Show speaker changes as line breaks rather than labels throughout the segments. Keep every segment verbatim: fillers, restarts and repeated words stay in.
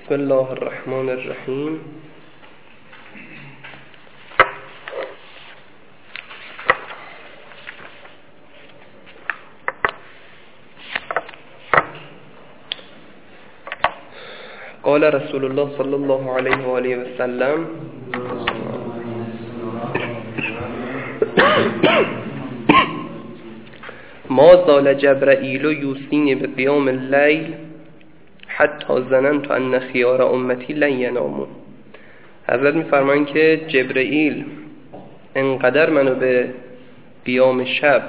بسم الله الرحمن الرحیم. قال رسول الله صلی الله علیه و آله و سلم: ما زال جبرائیل یوصینی به قیام اللیل حتی ظننت ان خیار امتی لن یناموا. حضرت می‌فرمایند که جبرائیل انقدر منو به قیام شب،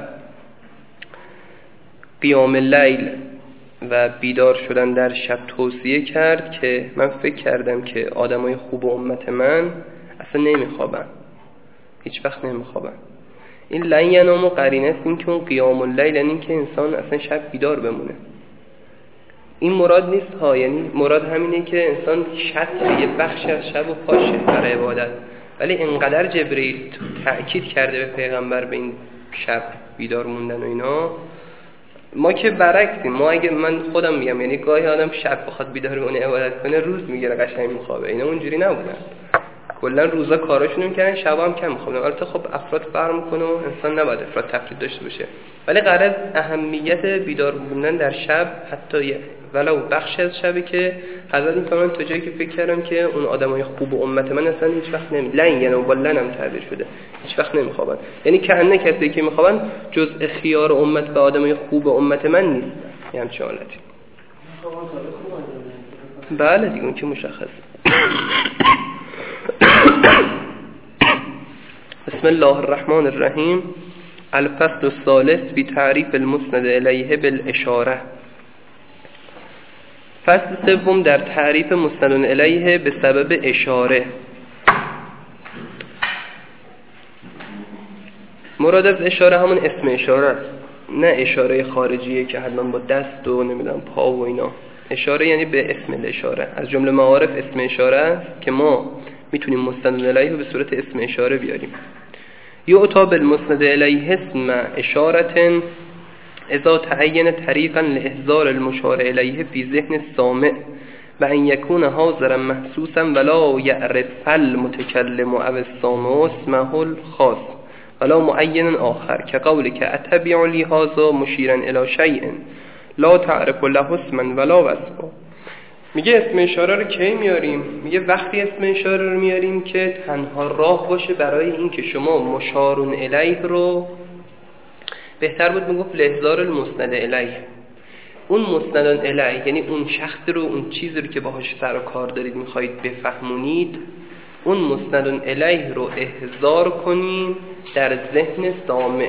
قیام لیل و بیدار شدن در شب توصیه کرد که من فکر کردم که آدمای خوب امت من اصلا نمیخوابن، هیچ وقت نمیخوابن. این لن یناموا قرینه است این که اون قیام اللیل یعنی که انسان اصلا شب بیدار بمونه. این مراد نیست ها، یعنی مراد همینه که انسان شطر یه بخش از شب و پاشه برای عبادت. ولی انقدر جبرئیل تأکید کرده به پیغمبر به این شب بیدار موندن و اینا. ما که برعکسیم، ما اگه من خودم میگم یعنی گاهی آدم شب بخواد بیدار بمونه عبادت کنه روز میگیره قشنگ میخوابه. اینا اونجوری نبودن، کلا روزا کاراشون میکردن، شبا هم کم میخوابن. البته خب افراد فرق میکنه و انسان نباید افراد تفرید داشته باشه، ولی غرض اهمیت بیدار بودن در شب حتی ولو بخش از شبی که حضرت این فرمان تا جایی که فکر کردم که اون آدمای خوب امت من اصلا هیچ وقت نمی لن یعنی با لنم تعبیر شده هیچ وقت نمیخوابن. یعنی کأنه کسی که میخوابن جزء خیار امت و آدمای خوب امت من نیست. یعنی چه حالتی؟ بله دیگه اون که مشخص. بسم الله الرحمن الرحیم. الفصل الثالث فی تعریف المسند الیه بالاشاره. فصل سوم در تعریف مسند الیه به سبب اشاره. مراد از اشاره همون اسم اشاره است، نه اشاره خارجیه که حتما با دست و نمیدونم پا و اینا. اشاره یعنی به اسم الاشاره. از جمله معارف اسم اشاره است که ما میتونیم مسند الیه به صورت اسم اشاره بیاریم. یعطی بالمسند الیه اسم اشاره اذا تعین طریقا لاحضار المشار الیه فی ذهن السامع و ان یکون حاضرا محسوسا ولا یعرف المتکلم او السامع اسمه الخاص ولا معین آخر که قولی که اتبع لی هذا مشیرا الی شیء لا تعرف له اسما ولا وصفا. میگه اسم اشاره رو کی میاریم؟ میگه وقتی اسم اشاره رو میاریم که تنها راه باشه برای این که شما مشارون الیه رو، بهتر بود میگفت لحظار المسند الیه، اون مسندان الیه یعنی اون شخص رو، اون چیزی رو که باهاش سر و کار دارید میخواید بفهمونید، اون مسندان الیه رو احضار کنیم در ذهن سامع.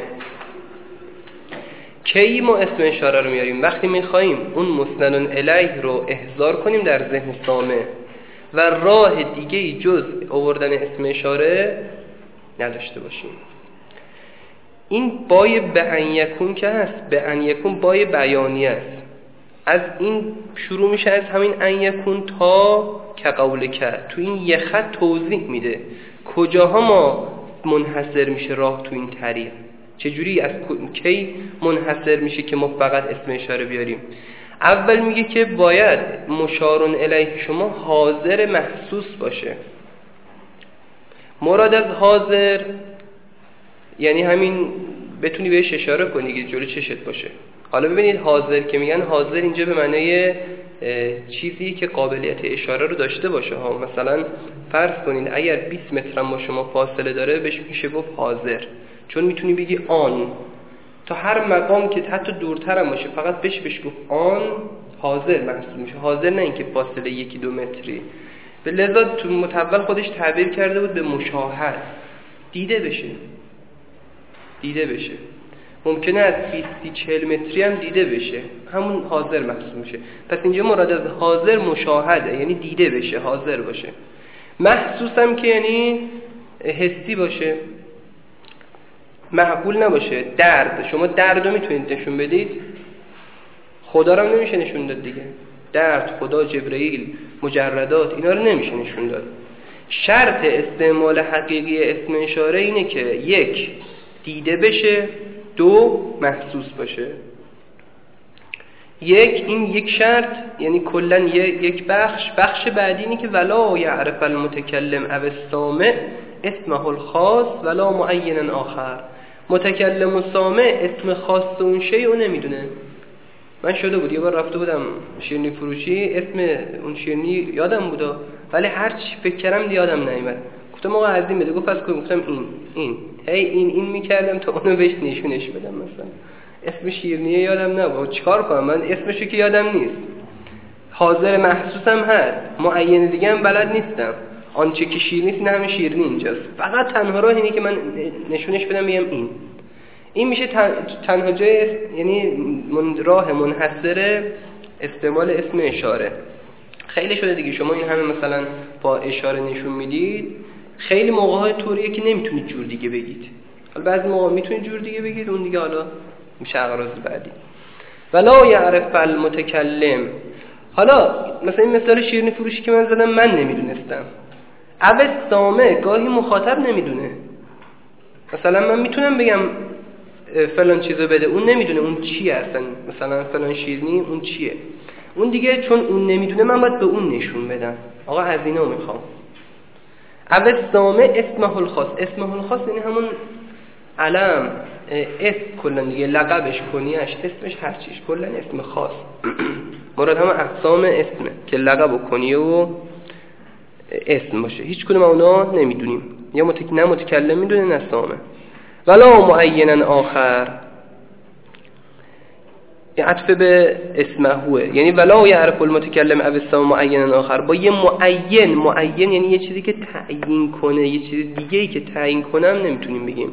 کی ما اسم اشاره رو میاریم؟ وقتی میخواییم اون مسندان الیه رو احضار کنیم در ذهن سامع و راه دیگه جز آوردن اسم اشاره نداشته باشیم. این بای به ان یکون که هست، به ان یکون بای بیانی است. از این شروع میشه، از همین ان یکون تا که قول کرد تو این یه خط توضیح میده کجاها ما منحصر میشه راه تو این طریق، چجوری از کی منحصر میشه که ما فقط اسم اشاره بیاریم. اول میگه که باید مشارون الیه شما حاضر محسوس باشه. مراد از حاضر یعنی همین بتونی بهش اشاره کنی که جلو چشت باشه. حالا ببینید حاضر که میگن حاضر اینجا به معنای چیزی که قابلیت اشاره رو داشته باشه ها. مثلا فرض کنید اگر بیست متر هم با شما فاصله داره بهش میشه گفت حاضر، چون میتونی بگی آن. تا هر مقام که حتی دورتر هم باشه فقط بهش بهش گفت آن، حاضر محسوب میشه. حاضر نه اینکه فاصله یکی دو متری. به لذا تو متول خودش تعبیر کرده بود به مشاهد، دیده بشه، دیده بشه. ممکنه از بیست چهل متری هم دیده بشه، همون حاضر محسوب میشه. پس اینجا مراد از حاضر مشاهده، یعنی دیده بشه، حاضر باشه. محسوس هم که یعنی حسی باشه، معقول نباشه. درد، شما درد رو میتونید نشون بدید، خدا رو هم نمیشه نشون داد دیگه. درد، خدا، جبرئیل، مجردات، اینا رو نمیشه نشون داد. شرط استعمال حقیقی اسم اشاره اینه که یک دیده بشه، دو محسوس باشه. یک این یک شرط، یعنی کلا یک بخش. بخش بعدی اینه که ولا یعرف المتکلم او السامع اسمه الخاص ولا معینا آخر. متکلم و سامع اسم خاص اون شیء رو نمیدونه. من شده بود یه بار رفته بودم شیرینی فروشی، اسم اون شیرینی یادم بود ولی هر چی فکر کردم دیگه یادم نمیاد. گفتم آقا از این بده، گفت پس گفتم این این هی این این میکردم تا اونو بهش نشونش بدم. مثلا اسم شیرینی یادم نبود، چیکار کنم من اسمشو که یادم نیست. حاضر محسوسم هست، معین دیگه هم بلد نیستم. آنچه که شیر نیست نه همین شیرینی اینجاست. فقط تنها راه اینه که من نشونش بدم بگم این این میشه تنها جای، یعنی من راه منحصر استعمال اسم اشاره. خیلی شده دیگه شما این همه مثلا با اشاره نشون میدید، خیلی موقع‌های طوریه که نمیتونید جور دیگه بگید. حالا بعضی موقع میتونید جور دیگه بگید، اون دیگه حالا میشه اغراض بعدی. ولا یعرف المتکلم. حالا مثلا این مثال شیرینی فروشی که من زدم من نمیدونستم، او سامع گاهی مخاطب نمیدونه. مثلا من میتونم بگم فلان چیزو بده، اون نمیدونه اون چیه اصلا. مثلا فلان شیرینی اون چیه، اون دیگه چون اون نمیدونه من باید به اون نشون بدم آقا از اینا میخوام. او سامع اسمه الخاص. اسمه الخاص یعنی همون علم، اسم کلا دیگه، لقبش، کنیش، اسمش، هر چیش، کلا اسم خاص. مراد همه اقسام اسمه که لقب و کنیه و اسم باشه. هیچ کدوم اونا نمیدونیم، یا متک... نه متکلم میدونه نه سامع. ولا معینا آخر، عطف به اسمه هوه، یعنی ولا یعرف المتکلم او السامع معینا آخر. با یه معین، معین یعنی یه چیزی که تعیین کنه، یه چیز دیگه ای که تعیین کنه هم نمیتونیم بگیم.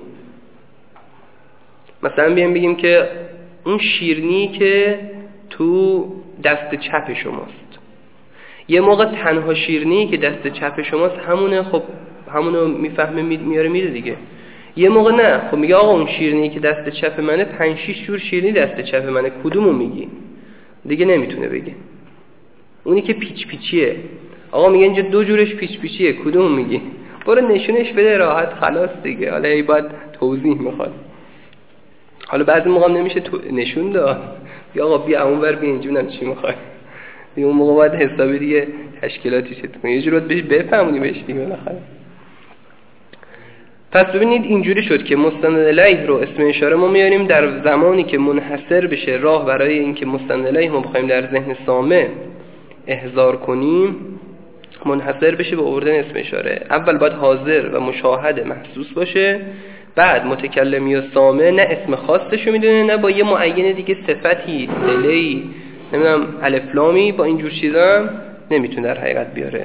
مثلا بیایم بگیم که اون شیرینی که تو دست چپ شماست، یه موقع تنها شیرینی که دست چپ شماست همونه، خب همونو میفهمه میاره میره دیگه. یه موقع نه، خب میگه آقا اون شیرینی که دست چپ منه پنج شش جور شیرینی دست چپ منه، کدومو میگی؟ دیگه نمیتونه بگه. اونی که پیچ پیچیه، آقا میگه اینجا دو جورش پیچ پیچیه، کدومو میگی؟ برو نشونش بده راحت خلاص دیگه. حالا ای باید توضیح میخواد. حالا بعضی موقع نمیشه نشون داد، یا آقا بیا اونور بیا اینجونم چی میخوای. دیگه اون موقع باید حسابی دیگه تشکیلاتی شد کنی، یه جور بهش بفهمونی بهش دیگه بالاخره. پس ببینید اینجوری شد که مستند الیه رو اسم اشاره ما میاریم در زمانی که منحصر بشه راه برای اینکه مستند الیه ما بخوایم در ذهن سامع احضار کنیم، منحصر بشه به آوردن اسم اشاره. اول باید حاضر و مشاهد محسوس باشه، بعد متکلم یا سامع نه اسم خاصشو میدونه نه با یه معین دیگه صفتی، صله‌ای، نمیدونم الف لامی، با اینجور چیزا نمیتونه در حقیقت بیاره.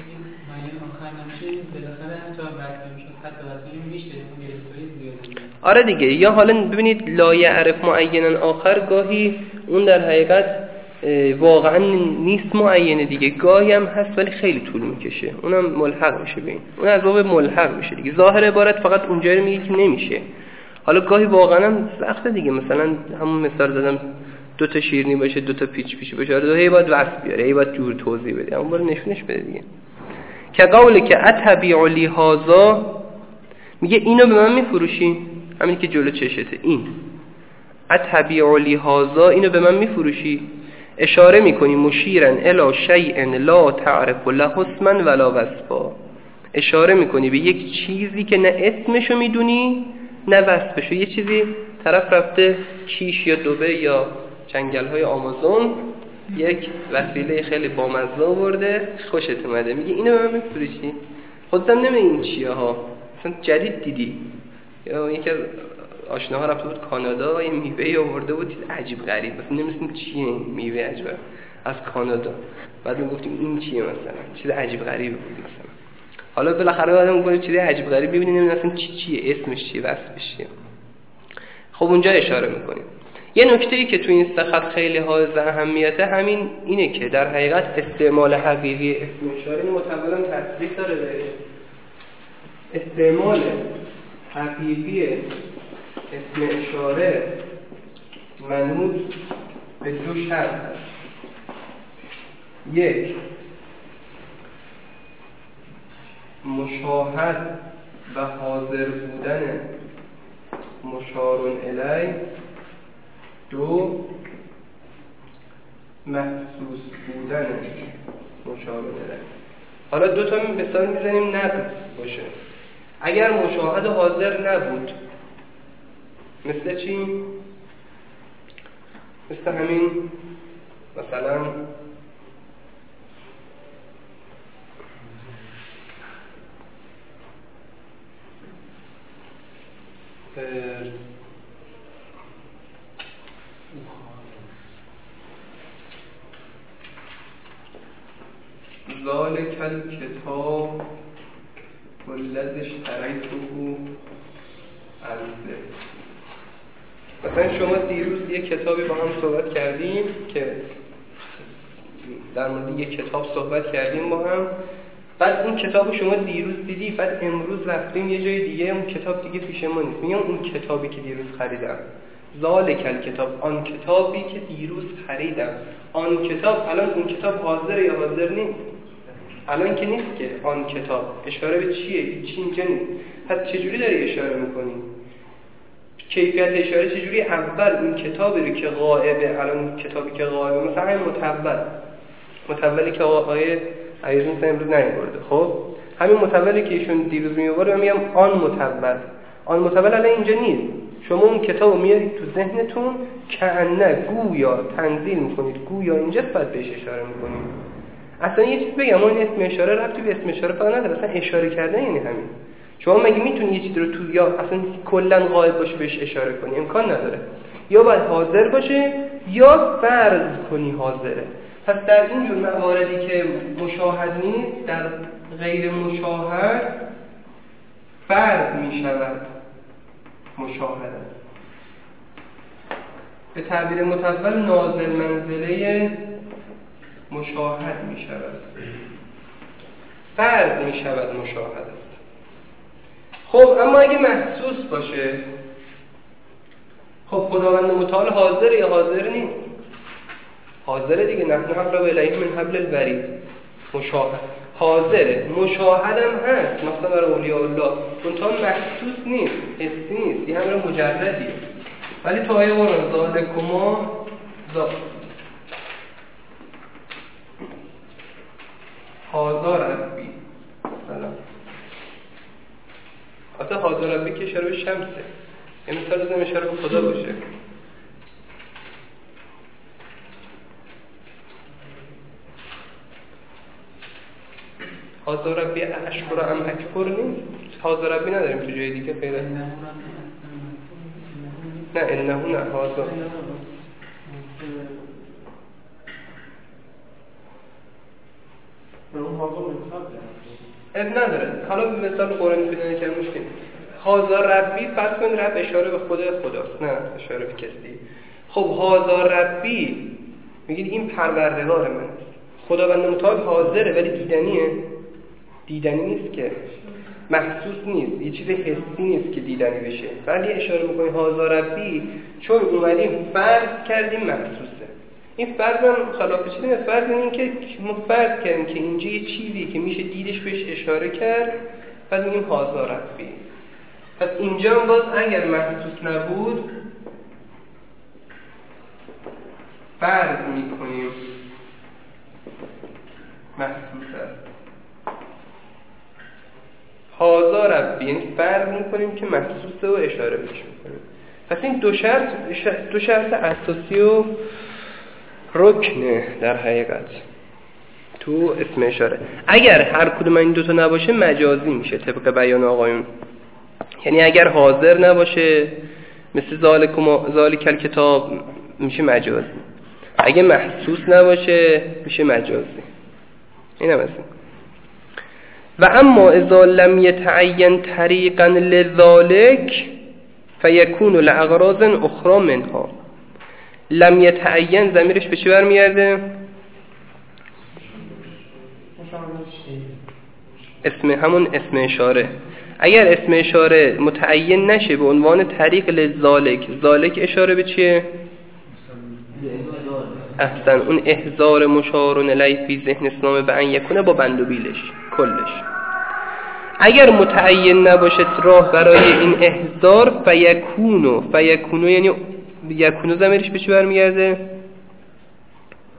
آره دیگه. یا حالا ببینید لا یعرف معینا آخر، گاهی اون در حقیقت واقعا نیست معینه دیگه، گاهی هم هست ولی خیلی طول میکشه، اونم ملحق میشه بین اون از باب ملحق میشه دیگه. ظاهر عبارت فقط اونجایی میگه که نمیشه. حالا گاهی واقعا هم سخته دیگه. مثلا همون مثال زدم دو تا شیرینی باشه، دو تا پیچ پیچ باشه، آره هی باید وصف بیاره، هی باید جور توضیح بده، اون برو نشونش بده دیگه. که قولی که اتبیع لی هذا، میگه اینو به من میفروشی، همین که جلو چشته، این اتبیع لی هذا، اینو به من میفروشی. اشاره میکنی مشیرن الی شیء لا تعرف له اسما ولا وصفا، اشاره میکنی به یک چیزی که نه اسمشو میدونی نه وصفشو. یه چیزی طرف رفته کیش یا دبی یا جنگل‌های آمازون یک وسیله خیلی بامزه آورده، خوشت اومده، میگه اینو به من میفروشی. خودت هم نمیدونی این چیه ها، مثلا جدید دیدی. یا یکی از آشناها رفته بود کانادا، یه میوه‌ای آورده بود چیز عجیب غریب، مثلا نمی‌دونیم چیه این میوه عجیب از کانادا. بعد میگفتیم این چیه، مثلا چیز عجیب غریبی بود مثلا. حالا بالاخره آدم میگه چیز عجیب غریب ببینید نمی‌دونم اصلا چی چیه، اسمش چیه، وصفش چیه. خب اونجا اشاره می‌کنیم. یه نکته‌ای که تو این سخت خیلی حائز اهمیته همین اینه که در حقیقت استعمال حقیقی اسم اشاره متأولا تصریح داره به استعمال حقیقی اسم اشاره منوط به دو شرط هست. یک، مشاهد و حاضر بودن مشار الیه. دو، محسوس بودن مشاهده. حالا دو تا مثال میزنیم نقض باشه. اگر مشاهده حاضر نبود مثل چی؟ مثل همین مثلا ذالک الکتاب والذی اشتریته ارزه. مثلا شما دیروز یک کتابی با هم صحبت کردیم که در مورد یک کتاب صحبت کردیم با هم، بعد اون کتابو شما دیروز دیدی، بعد امروز رفتیم یه جای دیگه اون کتاب دیگه پیش ما نیست، میگم اون کتابی که دیروز خریدم ذالک الکتاب، آن کتابی که دیروز خریدم. آن کتاب الان اون کتاب حاضر یا حاضر نیست؟ الان که نیست که آن کتاب. اشاره به چیه؟ هیچ اینجا نیست. پس چجوری داری اشاره میکنی؟ کیفیت اشاره چجوری؟ اول اون کتابی رو که غائبه، الان کتابی که غائبه مثلا همین متول متولی که آقای عزیز مثلا امروز نیاورده، خب همین متولی که ایشون دیروز میآورد من میگم آن متول. آن متول الان اینجا نیست. شما اون کتابو میارید تو ذهنتون که نه گویا تنزیل میکنید، گویا اینجا بعد بهش اشاره میکنید. اصلا یه چیز بگم، اون اسم اشاره ربطی به اسم اشاره فقط نداره، اصلا اشاره کردن یعنی همین. شما مگه میتونی یه چیزی رو تو یا اصلا کلا غایب باشه بهش اشاره کنی؟ امکان نداره. یا باید حاضر باشه یا فرض کنی حاضره. پس در این جور مواردی که مشاهد نیست، در غیر مشاهد فرض میشود مشاهده. به تعبیر متول نازل منزله مشاهد می شود، فرض می شود مشاهده. خب اما اگه محسوس باشه، خب خداوند متعال حاضر یا حاضر نیست؟ حاضره دیگه. نحن اقرب الیه من حبل الورید. مشاهد حاضره، مشاهدم هست مثلا برای اولیاء الله، منتها محسوس نیست، حسی نیست، یه همه مجردیه. ولی تو آیه قرآن ذالکما حاضر ربی مثلا اصلا حاضر ربی که اشاره به شمسه، یه مثال بزنیم اشاره به خدا باشه. حاضر ربی اشکر ام اکفر نیست. حاضر ربی نداریم تو جای دیگه پیدا. نه انه نه حاضر اب نداره. حالا مثال قرآنی پیدا نکنه مشکل. حاضر ربی فرض کن رب اشاره به خود خداست، نه اشاره به کسی. خب حاضر ربی میگید این پروردگار من، خداوند متعال حاضره ولی دیدنیه؟ دیدنی نیست که، محسوس نیست، یه چیز حسی نیست که دیدنی بشه. ولی اشاره میکنی حاضر ربی چون اومدیم فرض کردیم محسوسه. این فرض هم خلاف چیزی، فرض این که ما فرض کردیم که اینجا یه چیزی که میشه دیدش بهش اشاره کرد، بعد میگیم حاضر ربی. پس اینجا هم باز اگر محسوس نبود فرض میکنیم محسوس است. حاضر ربی یعنی فرض میکنیم که محسوسه و اشاره بهش میکنیم. پس این دو شرط دو شرط اساسی و رکنه در حقیقت تو اسم اشاره. اگر هر کدوم این دوتا نباشه مجازی میشه طبق بیان آقایون. یعنی اگر حاضر نباشه مثل ذالک الکتاب میشه مجازی، اگه محسوس نباشه میشه مجازی. این هم اصلا. و اما اذا لم يتعين طریقا لذالک فیکون لاغراض اخرى منها. لم يتعين ضمیرش به چی برمیگرده؟ اسم همون اسم اشاره. اگر اسم اشاره متعین نشه به عنوان طریق لذالک، ذالک اشاره به چیه؟ احسن، اون احضار مشار الیه فی ذهن اسلام به ان یکونه با بند و بیلش کلش. اگر متعین نباشه راه برای این احضار فیکونو، فیکونو یعنی یکونو ضمیرش به چی برمیگرده؟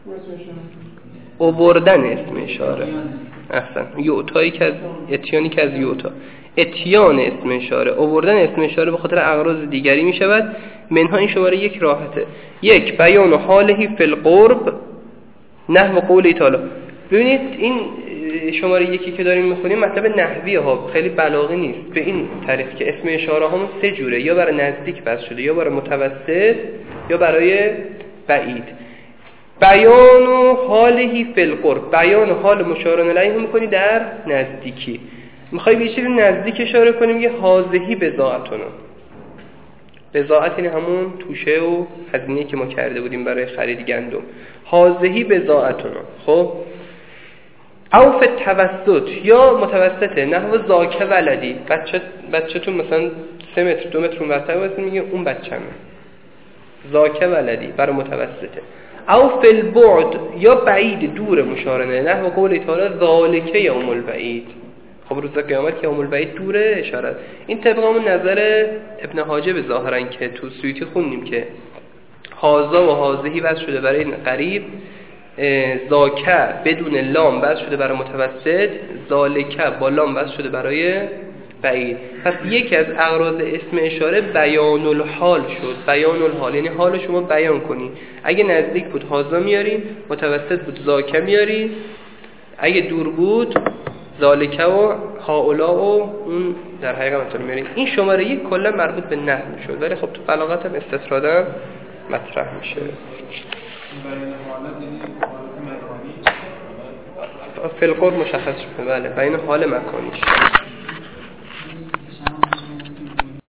اووردن اسم اشاره. احسن. یوتایی که از اتیانی که از یوتا، اتیان اسم اشاره، اووردن اسم اشاره به خاطر اغراض دیگری می شود. منها این شماره یک راحته. یک، بیان حالهی فی القرب نحو قولی تعالی. ببینید این شماره یکی که داریم میخونیم مطلب نحویه ها، خیلی بلاغی نیست. به این طریق که اسم اشاره همون سه جوره، یا برای نزدیک بس شده، یا برای متوسط، یا برای بعید. بیان و حالهی فی القرب، بیان حال مشار الیه هم میکنی در نزدیکی. میخوای به چیزی نزدیک اشاره کنیم، یه حاضهی بضاعتون. بضاعت یعنی همون توشه و هزینه‌ای که ما کرده بودیم برای خرید گندم. حاضهی بضاعتون. خب او فی توسط، یا متوسطه، نحو زاکه ولدی، بچه بچه‌تون مثلا سه متر دو متر اونورتر واسه میگه اون بچه‌مه. زاکه ولدی برای متوسطه. او فی البعد، یا بعید، دور مشارنه، نحو قول تعالی ذالک یوم البعید. خب روز قیامت که یوم البعید دوره اشاره. این طبق همون نظر ابن حاجب ظاهرا که تو سویتی خوندیم که هازا و هازهی وضع شده برای قریب، زاکه بدون لام وضع شده برای متوسط، ذالک با لام وضع شده برای بعید. پس یکی از اغراض اسم اشاره بیان الحال شد. بیان الحال یعنی حال شما بیان کنی. اگه نزدیک بود هازا میاری، متوسط بود زاکه میاری، اگه دور بود ذالک و هاولا و اون در حقیقت مثلا میاری. این شماره یک کلا مربوط به نحو شد، ولی خب تو بلاغت هم استطرادم مطرح میشه.
بیان حالت یعنی حالت مکانی
فی القرب مشخص شده. بله، بیان حال مکانیش.